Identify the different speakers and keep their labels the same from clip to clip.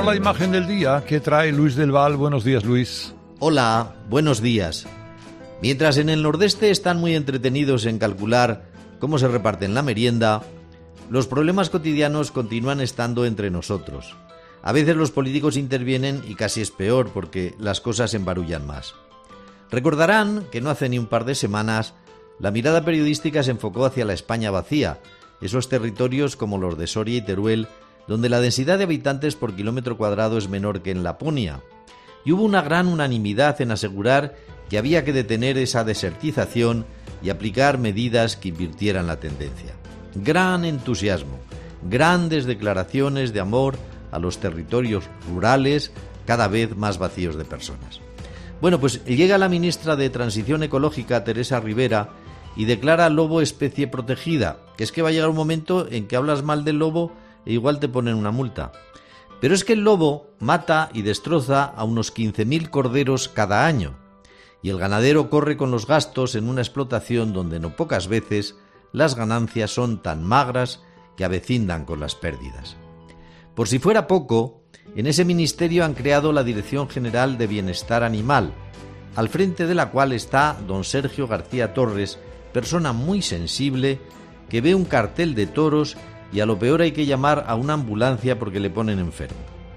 Speaker 1: para la imagen del día que trae Luis del Val. Buenos días, Luis.
Speaker 2: Hola, buenos días. Mientras en el nordeste están muy entretenidos en calcular cómo se reparten la merienda, los problemas cotidianos continúan estando entre nosotros. A veces los políticos intervienen y casi es peor porque las cosas se embarullan más. Recordarán que no hace ni un par de semanas la mirada periodística se enfocó hacia la España vacía, esos territorios como los de Soria y Teruel, donde la densidad de habitantes por kilómetro cuadrado es menor que en Laponia. Y hubo una gran unanimidad en asegurar que había que detener esa desertización y aplicar medidas que invirtieran la tendencia. Gran entusiasmo, grandes declaraciones de amor a los territorios rurales cada vez más vacíos de personas. Bueno, pues llega la ministra de Transición Ecológica, Teresa Rivera, y declara al lobo especie protegida, que es que va a llegar un momento en que hablas mal del lobo e igual te ponen una multa. Pero es que el lobo mata y destroza a unos 15.000 corderos cada año, y el ganadero corre con los gastos en una explotación donde no pocas veces las ganancias son tan magras que avecindan con las pérdidas. Por si fuera poco, en ese ministerio han creado la Dirección General de Bienestar Animal, al frente de la cual está don Sergio García Torres, persona muy sensible, que ve un cartel de toros y a lo peor hay que llamar a una ambulancia porque le ponen enfermo.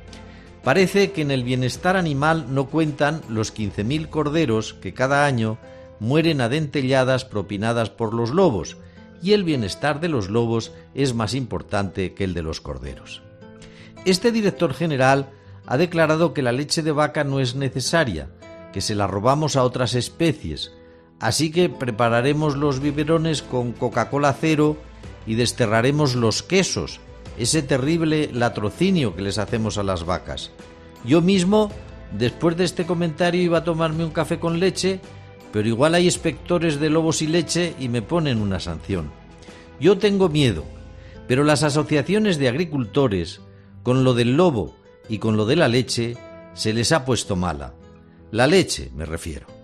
Speaker 2: Parece que en el bienestar animal no cuentan los 15.000 corderos que cada año mueren a dentelladas propinadas por los lobos, y el bienestar de los lobos es más importante que el de los corderos. Este director general ha declarado que la leche de vaca no es necesaria, que se la robamos a otras especies, así que prepararemos los biberones con Coca-Cola cero y desterraremos los quesos, ese terrible latrocinio que les hacemos a las vacas. Yo mismo, después de este comentario, iba a tomarme un café con leche, pero igual hay inspectores de lobos y leche y me ponen una sanción. Yo tengo miedo, pero las asociaciones de agricultores, con lo del lobo y con lo de la leche, se les ha puesto mala. La leche, me refiero.